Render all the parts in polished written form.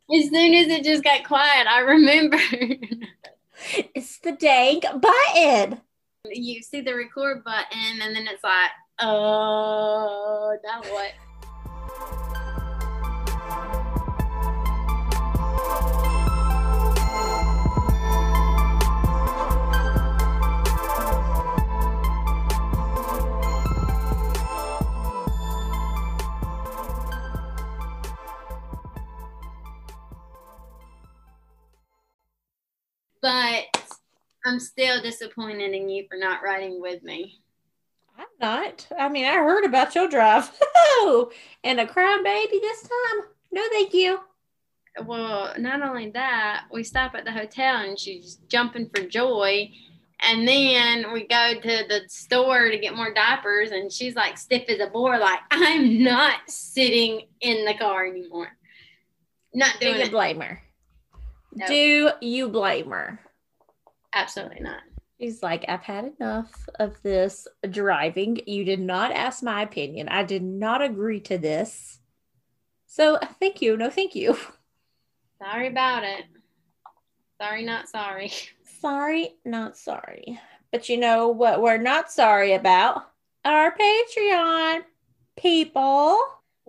As soon as it just got quiet, I remember. It's the dang button. You see the record button, and then it's like, oh, now what? But I'm still disappointed in you for not riding with me. I'm not. I mean, I heard about your drive. And a crying baby this time? No, thank you. Well, not only that, we stop at the hotel and she's jumping for joy. And then we go to the store to get more diapers, and she's like stiff as a board, like, I'm not sitting in the car anymore. Not doing Do you it. blame her? No. Do you blame her? Absolutely not. She's like, I've had enough of this driving. You did not ask my opinion. I did not agree to this. So thank you. No, thank you. Sorry about it. Sorry, not sorry. Sorry, not sorry. But you know what we're not sorry about? Our Patreon people.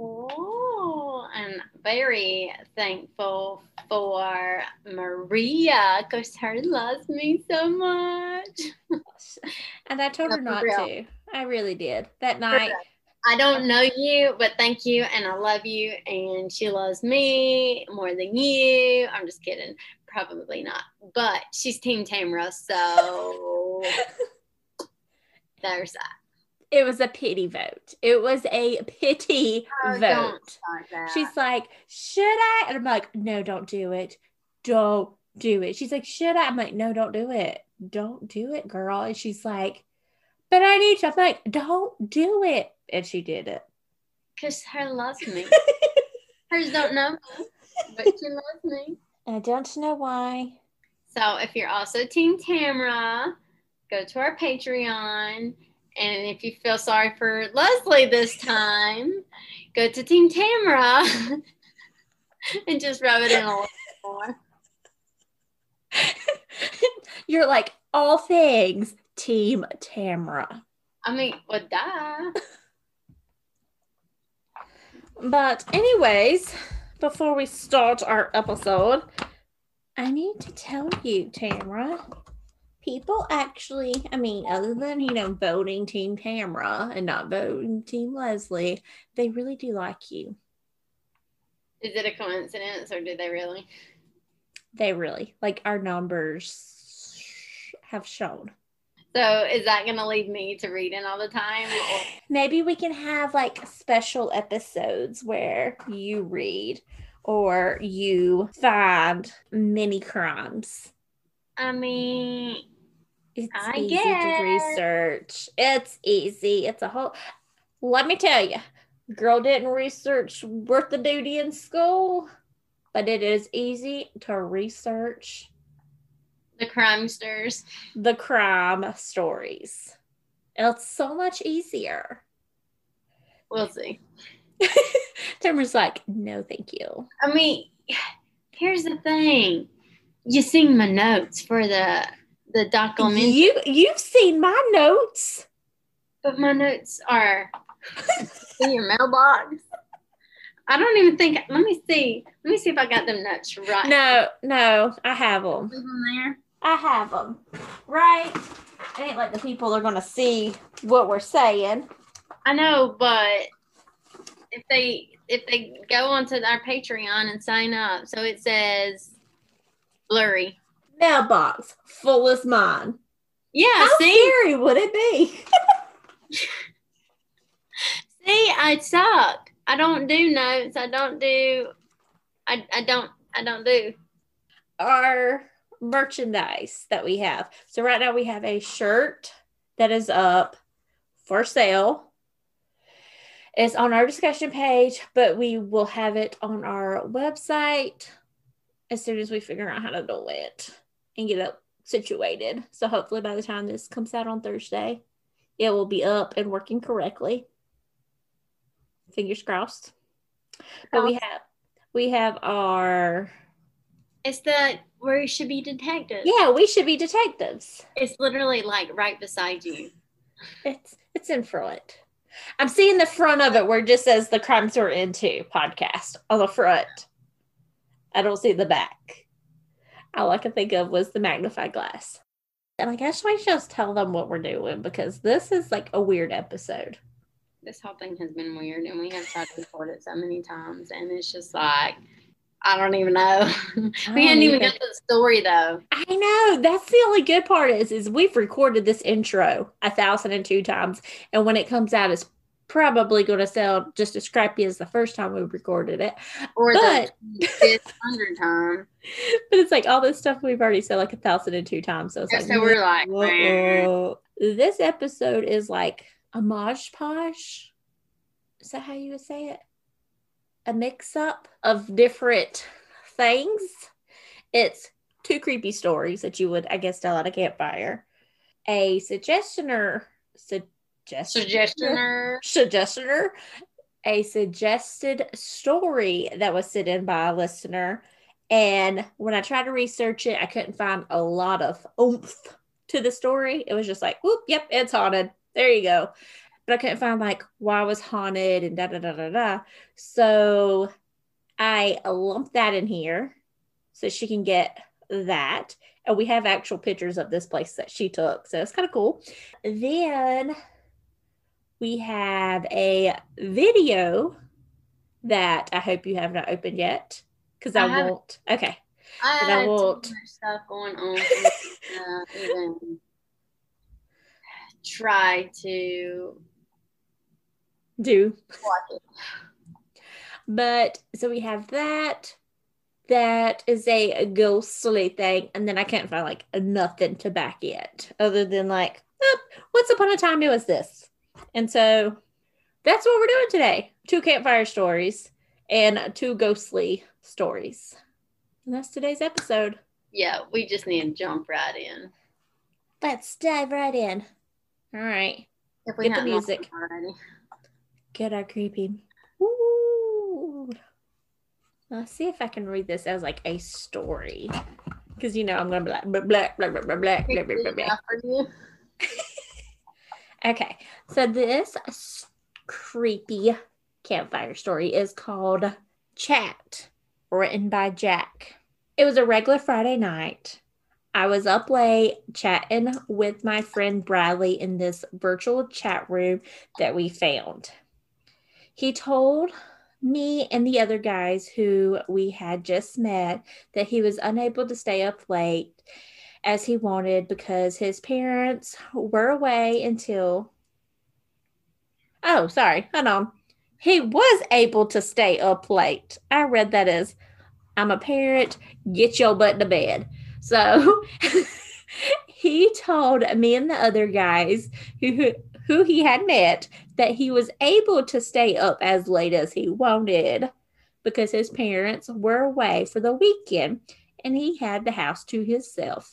Oh, I'm very thankful for Maria because her loves me so much. And I told her No, for not real. to. I really did. That For night. real. I don't know you, but thank you, and I love you, and she loves me more than you. I'm just kidding. Probably not. But she's Team Tamra, so there's that. It was a pity vote. It was a pity Oh, don't vote. start that. She's like, should I? And I'm like, no, don't do it. Don't do it. She's like, should I? I'm like, no, don't do it. Don't do it, girl. And she's like, but I need to. I'm like, don't do it. And she did it. Because her loves me. Hers don't know me, but she loves me. I don't know why. So if you're also Team Tamra, go to our Patreon. And if you feel sorry for Leslie this time, go to Team Tamra and just rub it in a little more. You're like, all things Team Tamra. I mean, well, duh. But anyways, before we start our episode, I need to tell you, Tamra, people actually, I mean, other than, voting Team Tamra and not voting Team Leslie, they really do like you. Is it a coincidence or did they really? They really, like, our numbers have shown. So is that going to lead me to reading all the time? Or? Maybe we can have like special episodes where you read or you find mini crimes. I mean, it's I easy guess. to research. It's easy. It's a whole, let me tell you, girl didn't research worth the duty in school, but it is easy to research the crimesters, the crime stories. It's so much easier. We'll see. Tamara's like, no, thank you. I mean, here's the thing. You seen my notes for the documentary. You've seen my notes. But my notes are in your mailbox. I don't even think, let me see if I got them notes right. No, I have them. Leave them there. I have them. Right? It ain't like the people are going to see what we're saying. I know, but if they go onto our Patreon and sign up, so it says blurry. Mailbox full as mine. Yeah, how scary would it be? See, I suck. I don't do notes. I don't do. Our merchandise that we have. So right now we have a shirt that is up for sale. It's on our discussion page, but we will have it on our website as soon as we figure out how to do it and get it situated. So hopefully by the time this comes out on Thursday, it will be up and working correctly. Fingers crossed. But We have our... It's the where you should be detectives. Yeah, we should be detectives. It's literally like right beside you. It's in front. I'm seeing the front of it where it just says the Crimes We're Into podcast on the front. I don't see the back. All I could think of was the magnifying glass. And I guess we should just tell them what we're doing because this is like a weird episode. This whole thing has been weird and we have tried to record it so many times and it's just like, I don't even know. We hadn't even got to the story though. I know. That's the only good part is we've recorded this intro 1,002 times. And when it comes out, it's probably going to sound just as crappy as the first time we recorded it. Or the 500 time. But it's like all this stuff we've already said like 1,002 times. So it's like, so we're like, whoa. This episode is like a mosh posh. Is that how you would say it? A mix-up of different things. It's 2 creepy stories that you would, I guess, tell at a campfire. A suggestioner, a suggested story that was sent in by a listener. And when I tried to research it, I couldn't find a lot of oomph to the story. It was just like, whoop, yep, it's haunted. There you go. But I couldn't find like why it was haunted and da-da-da-da-da. So I lumped that in here so she can get that. And we have actual pictures of this place that she took. So it's kind of cool. Then we have a video that I hope you have not opened yet. Because I won't. Okay. I won't. Too much stuff going on. Even try to do watch it. But so we have that. That is a ghostly thing. And then I can't find like nothing to back it other than like, once upon a time it was this. And so that's what we're doing today. 2 campfire stories and 2 ghostly stories. And that's today's episode. Yeah, we just need to jump right in. Let's dive right in. All right. If we get the music. Get our creepy. Ooh. Let's see if I can read this as like a story. Because you know I'm going to be like blah, blah, blah, blah, blah, blah, blah, blah, blah. Okay. So this creepy campfire story is called Chat, written by Jack. It was a regular Friday night. I was up late chatting with my friend Bradley in this virtual chat room that we found. He told me and the other guys who we had just met that he was unable to stay up late as he wanted because his parents were away until... Oh, sorry. Hold on. He was able to stay up late. I read that as, I'm a parent, get your butt to bed. So he told me and the other guys who he had met that he was able to stay up as late as he wanted because his parents were away for the weekend and he had the house to himself.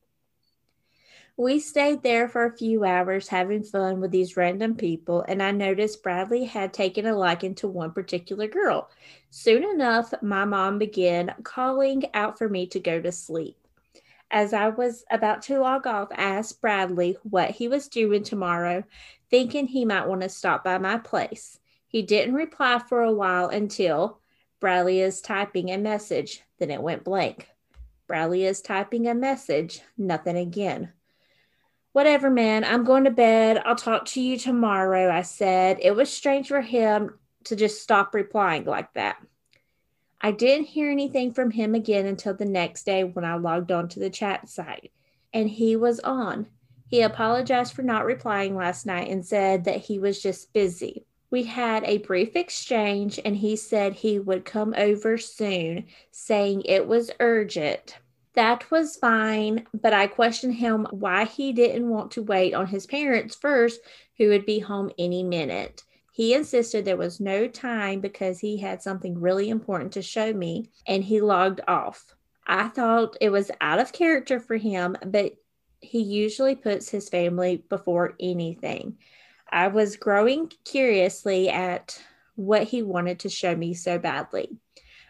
We stayed there for a few hours having fun with these random people, and I noticed Bradley had taken a liking to one particular girl. Soon enough, my mom began calling out for me to go to sleep. As I was about to log off, I asked Bradley what he was doing tomorrow, thinking he might want to stop by my place. He didn't reply for a while until Bradley is typing a message. Then it went blank. Bradley is typing a message. Nothing again. Whatever, man. I'm going to bed. I'll talk to you tomorrow, I said. It was strange for him to just stop replying like that. I didn't hear anything from him again until the next day when I logged on to the chat site, and he was on. He apologized for not replying last night and said that he was just busy. We had a brief exchange, and he said he would come over soon, saying it was urgent. That was fine, but I questioned him why he didn't want to wait on his parents first, who would be home any minute. He insisted there was no time because he had something really important to show me, and he logged off. I thought it was out of character for him, but he usually puts his family before anything. I was growing curiously at what he wanted to show me so badly.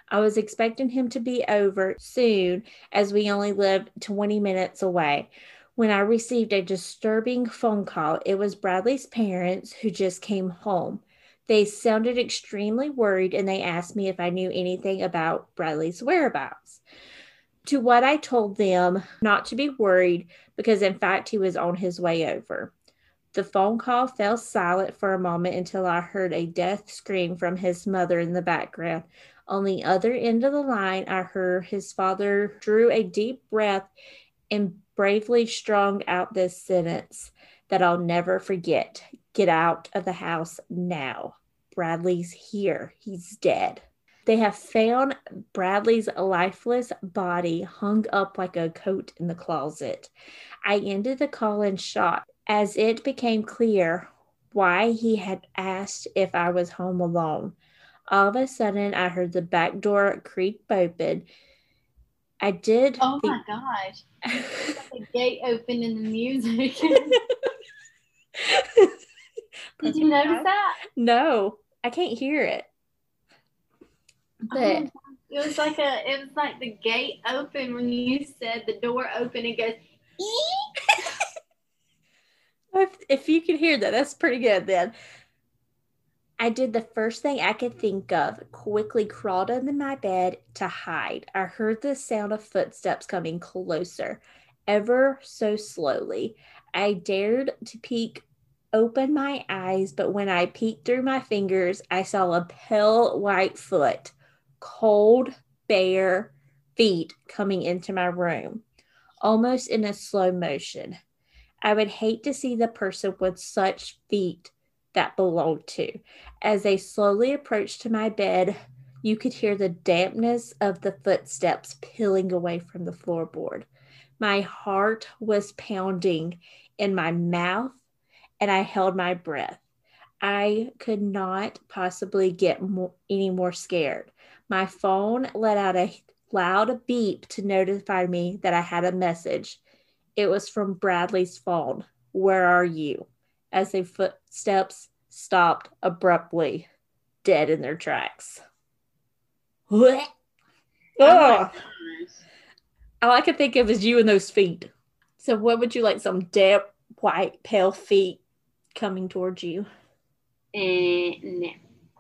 I was expecting him to be over soon as we only lived 20 minutes away when I received a disturbing phone call. It was Bradley's parents who just came home. They sounded extremely worried and they asked me if I knew anything about Bradley's whereabouts. To what I told them not to be worried because, in fact, he was on his way over. The phone call fell silent for a moment until I heard a death scream from his mother in the background. On the other end of the line, I heard his father drew a deep breath and bravely strung out this sentence that I'll never forget. Get out of the house now. Bradley's here. He's dead. They have found Bradley's lifeless body hung up like a coat in the closet. I ended the call in shock as it became clear why he had asked if I was home alone. All of a sudden, I heard the back door creak open. I did. Oh my gosh. The gate open in the music. Did you notice that? No, I can't hear it. But it was like the gate open when you said the door open. It goes. If you could hear that, that's pretty good then. I did the first thing I could think of, quickly crawled under my bed to hide. I heard the sound of footsteps coming closer, ever so slowly. I dared to peek open my eyes, but when I peeked through my fingers, I saw a pale white foot, cold, bare feet coming into my room, almost in a slow motion. I would hate to see the person with such feet that belonged to. As they slowly approached to my bed, you could hear the dampness of the footsteps peeling away from the floorboard. My heart was pounding in my mouth, and I held my breath. I could not possibly get any more scared. My phone let out a loud beep to notify me that I had a message. It was from Bradley's phone. Where are you? As the footsteps stopped abruptly, dead in their tracks. Oh, all I could think of is you and those feet. So what would you like? Some damp, white, pale feet coming towards you? No.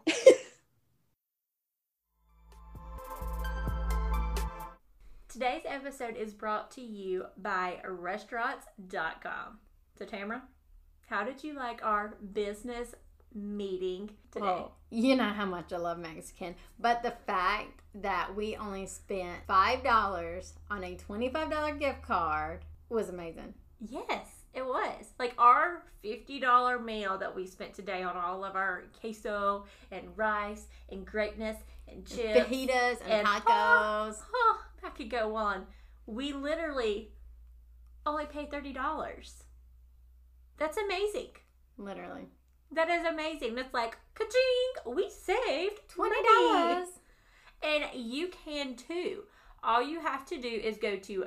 Today's episode is brought to you by restaurants.com. So Tamara, how did you like our business meeting today? Well, you know how much I love Mexican, but the fact that we only spent $5 on a $25 gift card was amazing. Yes, it was. Like our $50 meal that we spent today on all of our queso and rice and greatness and chips. Fajitas and tacos. I could go on. We literally only paid $30. That's amazing. Literally. That is amazing. That's like, ka-ching, we saved $20. And you can too. All you have to do is go to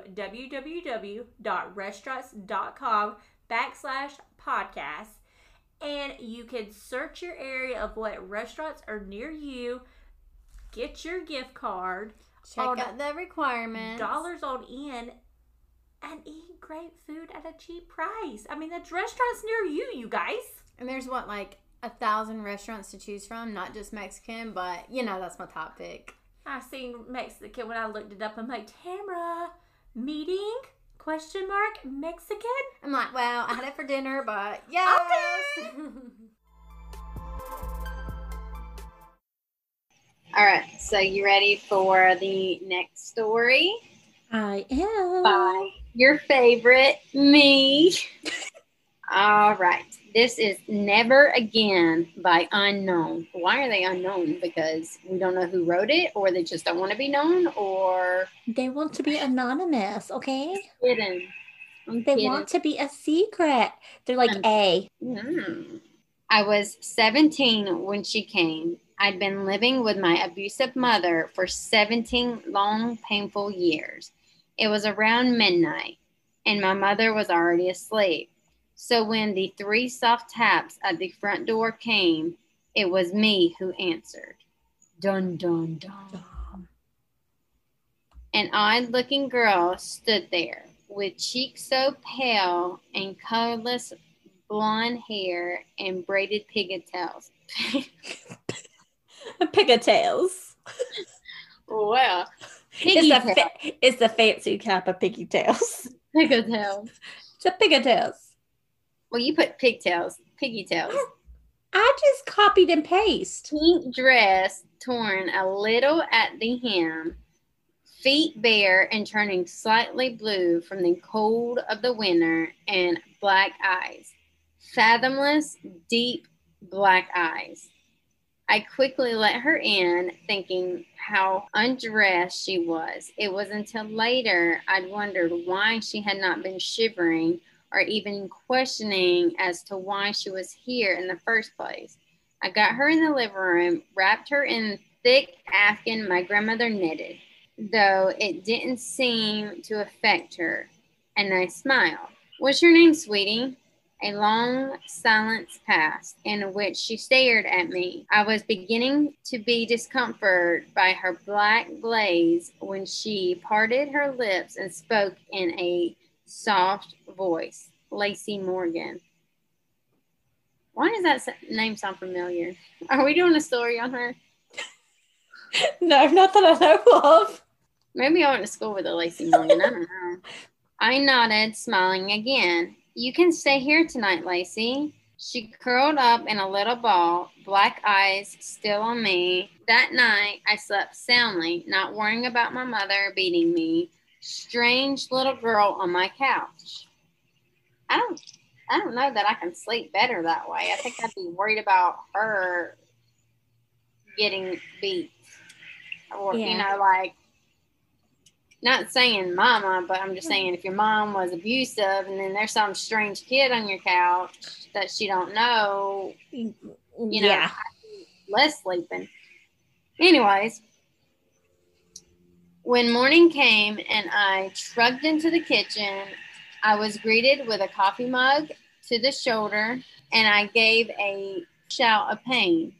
www.restaurants.com/podcast and you can search your area of what restaurants are near you, get your gift card, check out the requirements, dollars on in, and eat great food at a cheap price. I mean, that's restaurants near you, you guys. And there's 1,000 restaurants to choose from, not just Mexican, but that's my top pick. I seen Mexican when I looked it up. I'm like, Tamara, meeting? ? Mexican? I'm like, well, I had it for dinner, but yes. Okay. All right, so you ready for the next story? I am. By your favorite, me. All right. This is Never Again by Unknown. Why are they unknown? Because we don't know who wrote it, or they just don't want to be known, or they want to be anonymous, okay? I'm kidding. Want to be a secret. They're like I was 17 when she came. I'd been living with my abusive mother for 17 long, painful years. It was around midnight, and my mother was already asleep. So when the 3 soft taps at the front door came, it was me who answered. Dun, dun, dun. An odd-looking girl stood there, with cheeks so pale and colorless blonde hair and braided pigtails. Pigtails. Well, It's the fancy type of pigtails. pigtails. It's a pigtails. Well, you put pigtails, piggy tails. I just copied and paste. Pink dress torn a little at the hem, feet bare and turning slightly blue from the cold of the winter, and black eyes. Fathomless, deep black eyes. I quickly let her in, thinking how undressed she was. It was until later I'd wondered why she had not been shivering or even questioning as to why she was here in the first place. I got her in the living room, wrapped her in thick afghan my grandmother knitted, though it didn't seem to affect her, and I smiled. "What's your name, sweetie?" A long silence passed, in which she stared at me. I was beginning to be discomforted by her black glaze when she parted her lips and spoke in a soft voice. "Lacey Morgan." Why does that name sound familiar? Are we doing a story on her? No, not that I know of. Maybe I went to school with a Lacey Morgan. I don't know. I nodded, smiling again. "You can stay here tonight, Lacey." She curled up in a little ball, black eyes still on me. That night, I slept soundly, not worrying about my mother beating me. Strange little girl on my couch. I don't know that I can sleep better that way. I think I'd be worried about her getting beat. Or, like, not saying mama, but I'm just saying if your mom was abusive and then there's some strange kid on your couch that she don't know, less sleeping. Anyways, when morning came and I trudged into the kitchen, I was greeted with a coffee mug to the shoulder, and I gave a shout of pain.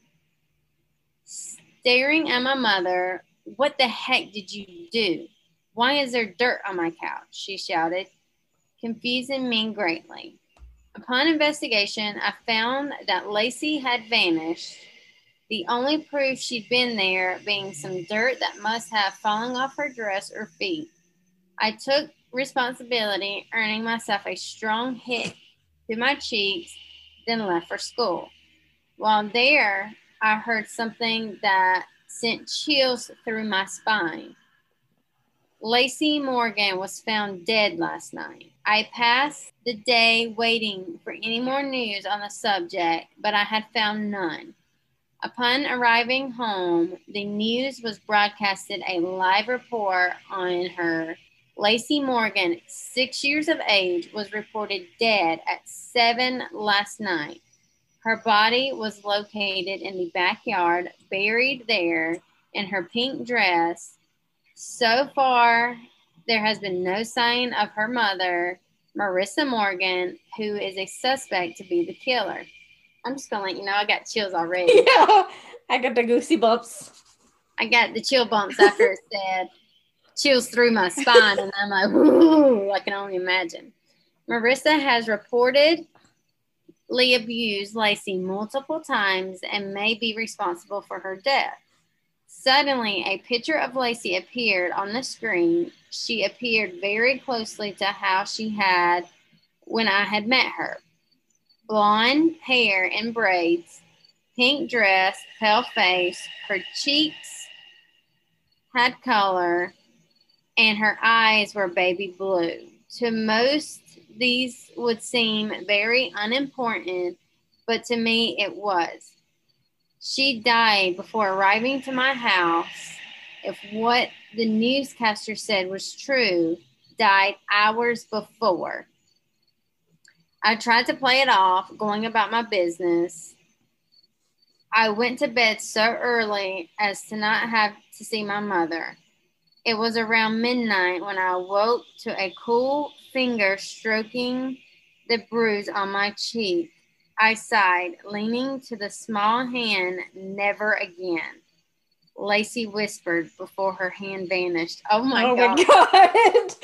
Staring at my mother, "What the heck did you do? Why is there dirt on my couch?" she shouted, confusing me greatly. Upon investigation, I found that Lacey had vanished, the only proof she'd been there being some dirt that must have fallen off her dress or feet. I took responsibility, earning myself a strong hit to my cheeks, then left for school. While there, I heard something that sent chills through my spine. Lacey Morgan was found dead last night. I passed the day waiting for any more news on the subject, but I had found none. Upon arriving home, the news was broadcasted a live report on her. Lacey Morgan, 6 years of age, was reported dead at 7 last night. Her body was located in the backyard, buried there in her pink dress. So far, there has been no sign of her mother, Marissa Morgan, who is a suspect to be the killer. I'm just going to let you know, I got chills already. Yeah, I got the goosey bumps. I got the chill bumps after it said chills through my spine, and I'm like, whoo, I can only imagine. Marissa has reportedly abused Lacey multiple times and may be responsible for her death. Suddenly, a picture of Lacey appeared on the screen. She appeared very closely to how she had when I had met her. Blonde hair in braids, pink dress, pale face, her cheeks had color, and her eyes were baby blue. To most, these would seem very unimportant, but to me it was. She died before arriving to my house. If what the newscaster said was true, died hours before. I tried to play it off, going about my business. I went to bed so early as to not have to see my mother. It was around midnight when I awoke to a cool finger stroking the bruise on my cheek. I sighed, leaning to the small hand. Never again. Lacey whispered before her hand vanished. Oh my Oh God. my God.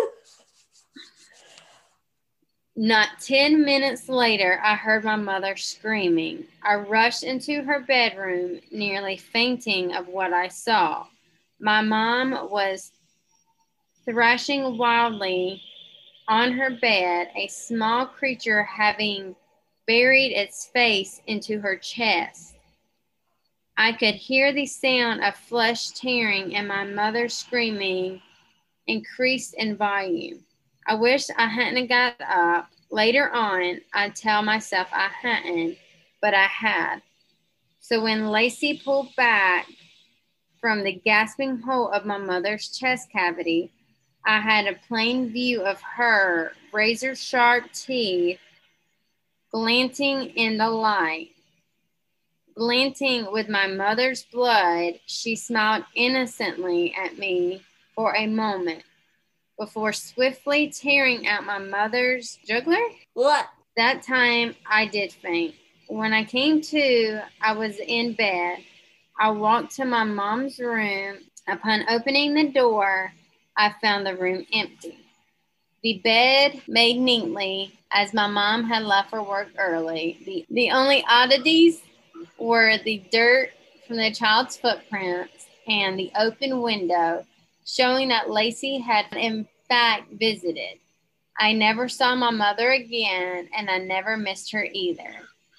Not 10 minutes later, I heard my mother screaming. I rushed into her bedroom, nearly fainting of what I saw. My mom was thrashing wildly on her bed, a small creature having buried its face into her chest. I could hear the sound of flesh tearing and my mother screaming increased in volume. I wish I hadn't got up. Later on, I'd tell myself I hadn't, but I had. So when Lacey pulled back from the gasping hole of my mother's chest cavity, I had a plain view of her razor sharp teeth glinting in the light. Glinting with my mother's blood, she smiled innocently at me for a moment before swiftly tearing out my mother's jugular. What? That time I did faint. When I came to, I was in bed. I walked to my mom's room. Upon opening the door, I found the room empty. The bed made neatly as my mom had left for work early. The only oddities were the dirt from the child's footprints and the open window, showing that Lacey had in fact visited. I never saw my mother again, and I never missed her either.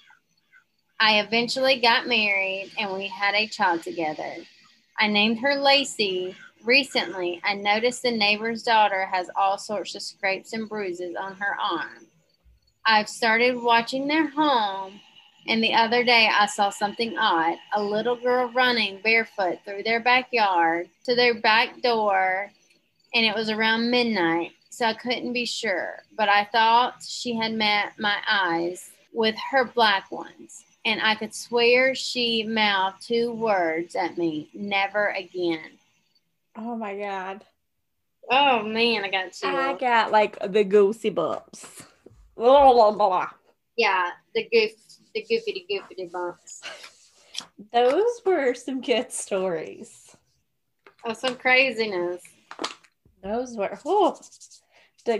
I eventually got married, and we had a child together. I named her Lacey. Recently, I noticed the neighbor's daughter has all sorts of scrapes and bruises on her arm. I've started watching their home, and the other day I saw something odd. A little girl running barefoot through their backyard to their back door, and it was around midnight, so I couldn't be sure. But I thought she had met my eyes with her black ones, and I could swear she mouthed 2 words at me: never again. Oh my God. Oh man, I got chills. I got like the goosey bumps. Blah, blah, blah. Yeah, the goofy bumps. Those were some good stories. Oh, some craziness. Those were the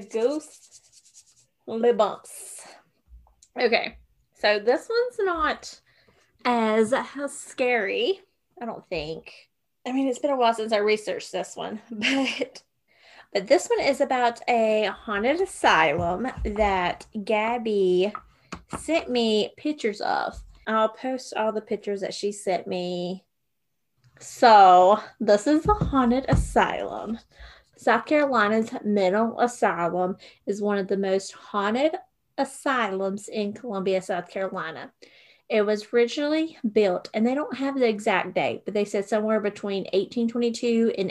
goosey bumps. Okay, so this one's not as scary, I don't think. I mean, it's been a while since I researched this one, but this one is about a haunted asylum that Gabby sent me pictures of. I'll post all the pictures that she sent me. So this is a haunted asylum. South Carolina's mental asylum is one of the most haunted asylums in Columbia, South Carolina. It was originally built, and they don't have the exact date, but they said somewhere between 1822 and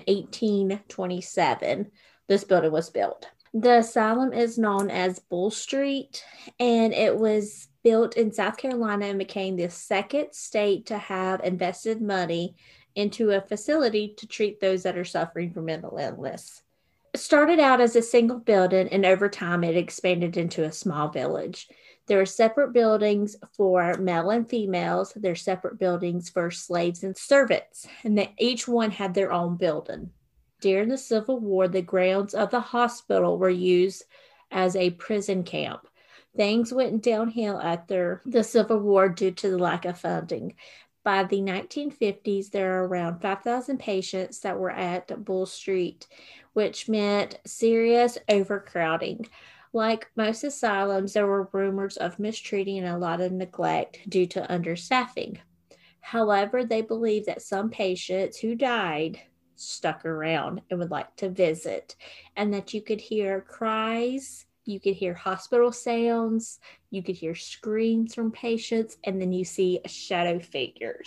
1827, this building was built. The asylum is known as Bull Street, and it was built in South Carolina and became the second state to have invested money into a facility to treat those that are suffering from mental illness. It started out as a single building, and over time it expanded into a small village. There are separate buildings for male and females. There are separate buildings for slaves and servants, and each one had their own building. During the Civil War, the grounds of the hospital were used as a prison camp. Things went downhill after the Civil War due to the lack of funding. By the 1950s, there are around 5,000 patients that were at Bull Street, which meant serious overcrowding. Like most asylums, there were rumors of mistreating and a lot of neglect due to understaffing. However, they believe that some patients who died stuck around and would like to visit, and that you could hear cries, you could hear hospital sounds, you could hear screams from patients, and then you see shadow figures.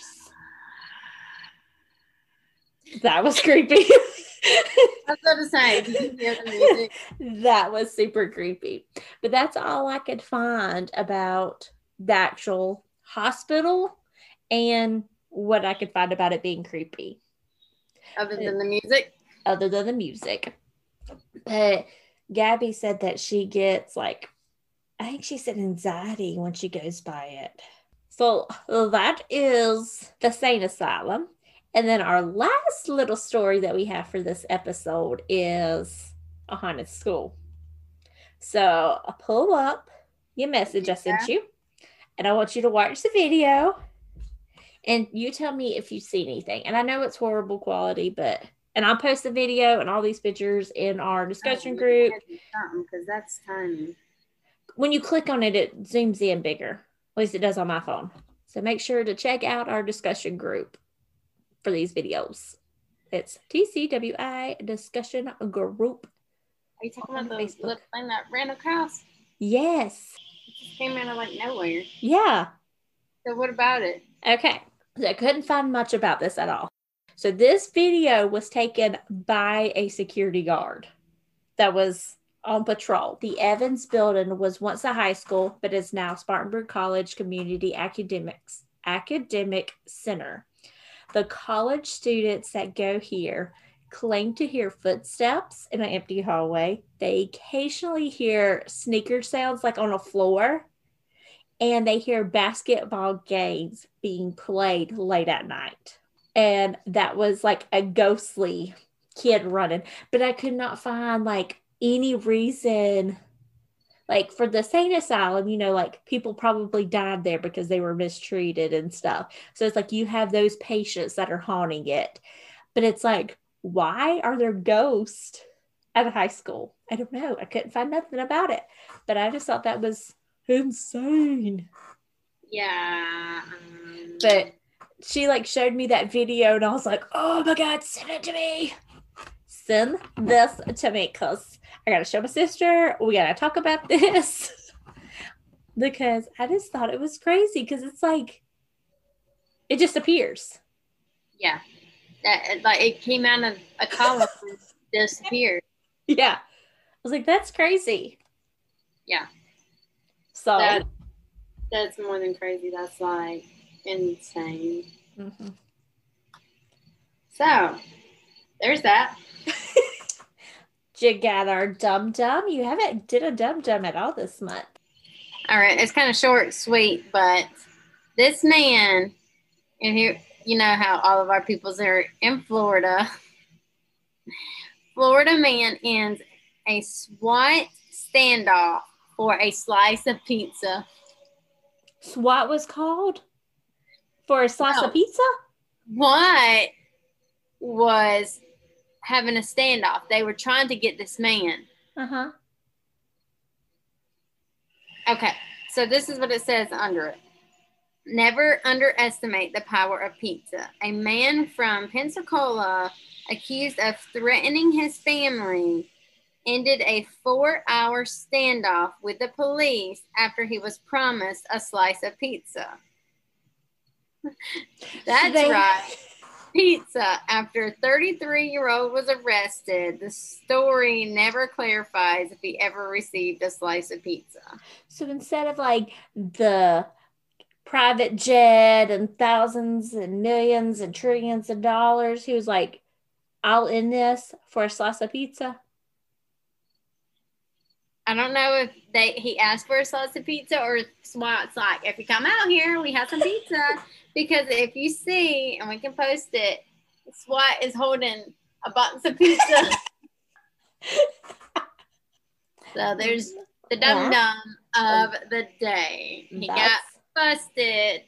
That was creepy. I was going to say, did you hear the music? That was super creepy. But that's all I could find about the actual hospital and what I could find about it being creepy. Other than the music? Other than the music. But Gabby said that she gets I think she said anxiety when she goes by it. So that is the Sane Asylum. And then our last little story that we have for this episode is a haunted school. So I'll pull up your message I sent you, and I want you to watch the video, and you tell me if you see anything. And I know it's horrible quality, and I'll post the video and all these pictures in our discussion group. Because that's tiny. When you click on it, it zooms in bigger. At least it does on my phone. So make sure to check out our discussion group for these videos. It's TCWI Discussion Group. Are you talking about the little thing that ran across? Yes. It just came out of like nowhere. Yeah. So what about it? Okay. So I couldn't find much about this at all. So this video was taken by a security guard that was on patrol. The Evans building was once a high school, but is now Spartanburg College Community Academic Center. The college students that go here claim to hear footsteps in an empty hallway. They occasionally hear sneaker sounds like on a floor, and they hear basketball games being played late at night. And that was like a ghostly kid running, but I could not find like any reason, like for the sane asylum, like people probably died there because they were mistreated and stuff. So it's like you have those patients that are haunting it, but it's like, why are there ghosts at a high school? I don't know. I couldn't find nothing about it, but I just thought that was insane. Yeah. But she like showed me that video and I was like, oh my God, send it to me. Send this to me because I got to show my sister. We got to talk about this because I just thought it was crazy because it's like, it just appears. Yeah. That, like it came out of a column and disappeared. Yeah. I was like, that's crazy. Yeah. So that's more than crazy. That's like insane. Mm-hmm. So there's that. You got our dum-dum. You haven't did a dum-dum at all this month. All right. It's kind of short, sweet, but this man, and here, you know how all of our peoples are in Florida. Florida man ends a SWAT standoff for a slice of pizza. SWAT was called? For a slice of pizza? What was having a standoff? They were trying to get this man. Uh-huh. Okay, so this is what it says under it. Never underestimate the power of pizza. A man from Pensacola accused of threatening his family ended a 4-hour standoff with the police after he was promised a slice of pizza. That's right. Pizza. After a 33-year-old was arrested, the story never clarifies if he ever received a slice of pizza. So instead of like the private jet and thousands and millions and trillions of dollars, he was like, I'll end this for a slice of pizza. I don't know if he asked for a slice of pizza or SWAT's like, if you come out here, we have some pizza. Because if you see, and we can post it, SWAT is holding a box of pizza. So there's the dum-dum of the day. He got busted.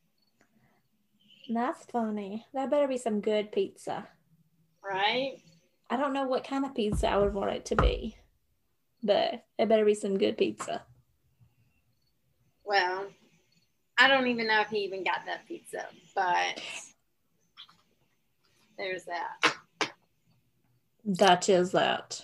That's funny. That better be some good pizza. Right? I don't know what kind of pizza I would want it to be, but it better be some good pizza. Well, I don't even know if he even got that pizza, but there's that. That is that.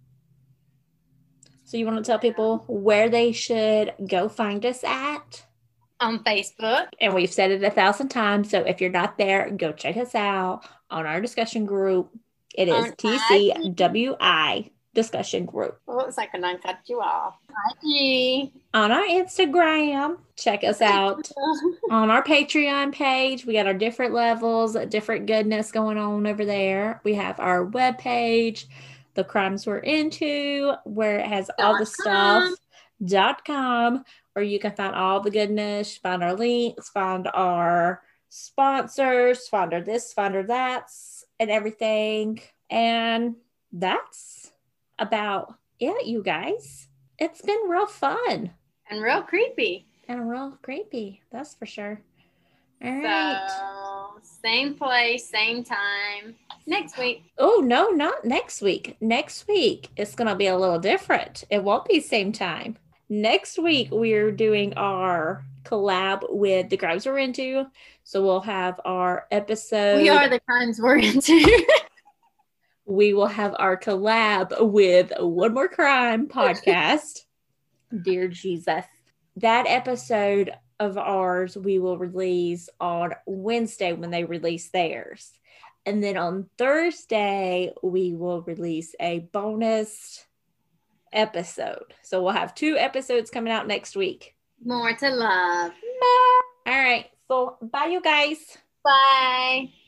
So you want to tell people where they should go find us at? On Facebook. And we've said it 1,000 times. So if you're not there, go check us out on our discussion group. It is TCWI Discussion Group. Well, it looks like I cut you off. IG. On our Instagram, check us out. On our Patreon page, we got our different levels, different goodness going on over there. We have our webpage, The Crimes We're Into, where it has all the stuff. .com, where you can find all the goodness, find our links, find our sponsors, sponsor this, sponsor that's, and everything. And that's about it, you guys. It's been real fun. And real creepy. And real creepy, that's for sure. All right. So, same place, same time next week. Oh, no, not next week. Next week, it's going to be a little different. It won't be same time. Next week, we're doing our collab with the crimes we're into. So we'll have our episode. We are the crimes we're into. We will have our collab with One More Crime podcast. Dear Jesus. That episode of ours we will release on Wednesday when they release theirs. And then on Thursday, we will release a bonus episode. So we'll have 2 episodes coming out next week. More to love. Bye. All right. So bye, you guys. Bye.